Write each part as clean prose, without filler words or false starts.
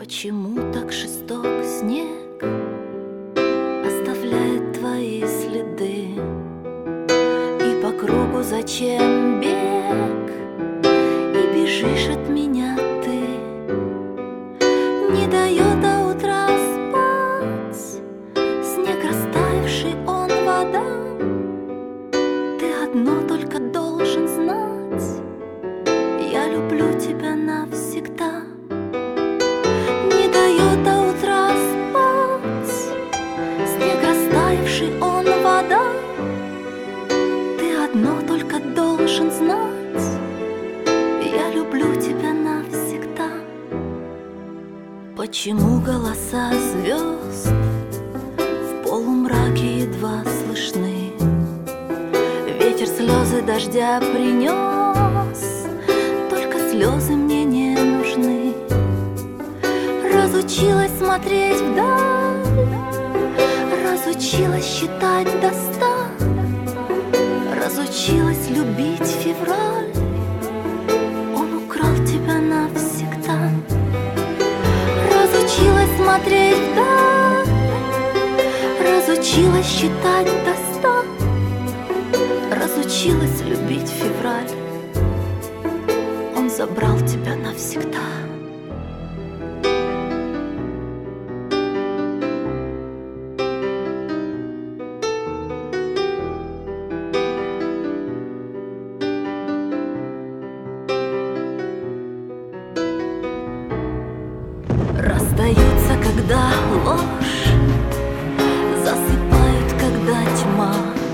Почему так жесток снег оставляет твои следы? И по кругу зачем бег? И бежишь от меня ты. Не дает до утра спать снег, растаявший, он вода. Ты одно только должен знать: я люблю тебя навсегда. Не дает до утра спать снег, растаявший, он вода. Ты одно только должен знать: я люблю тебя навсегда. Почему голоса звезд в полумраке едва слышны? Ветер слезы дождя принес, только слезы мне не нужны. Разучилась смотреть вдаль, разучилась считать до 100, разучилась любить февраль. Он украл тебя навсегда. Разучилась смотреть вдаль, разучилась считать до 100, разучилась любить февраль. Он забрал тебя навсегда. Расстаются, когда ложь засыпают, когда тьма,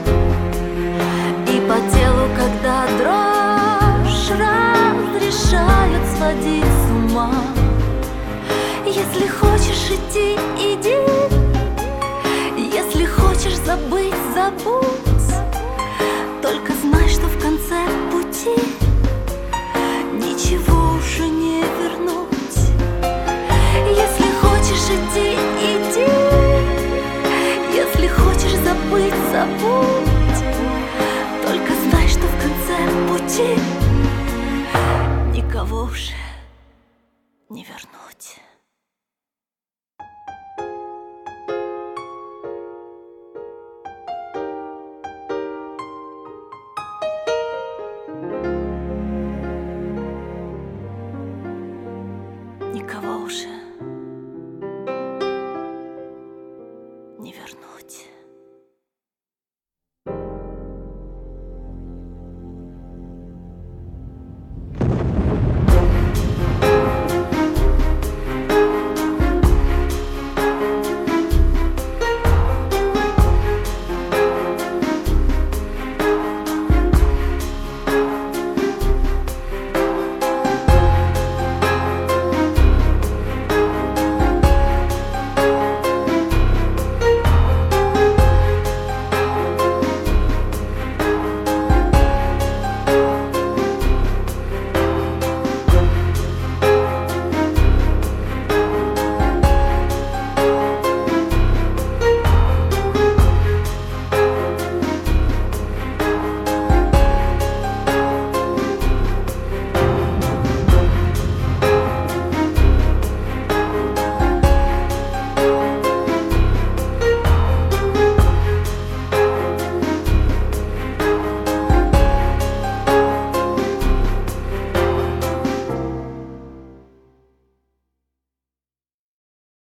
и по телу, когда дрожь разрешают сводить с ума. Если хочешь идти, иди, если хочешь забыть, забудь. Только знай, что в конце пути ничего уже не вернуть. Если хочешь идти, иди, если хочешь забыть, забудь. Только знай, что в конце пути никого уже не вернуть. Никого уже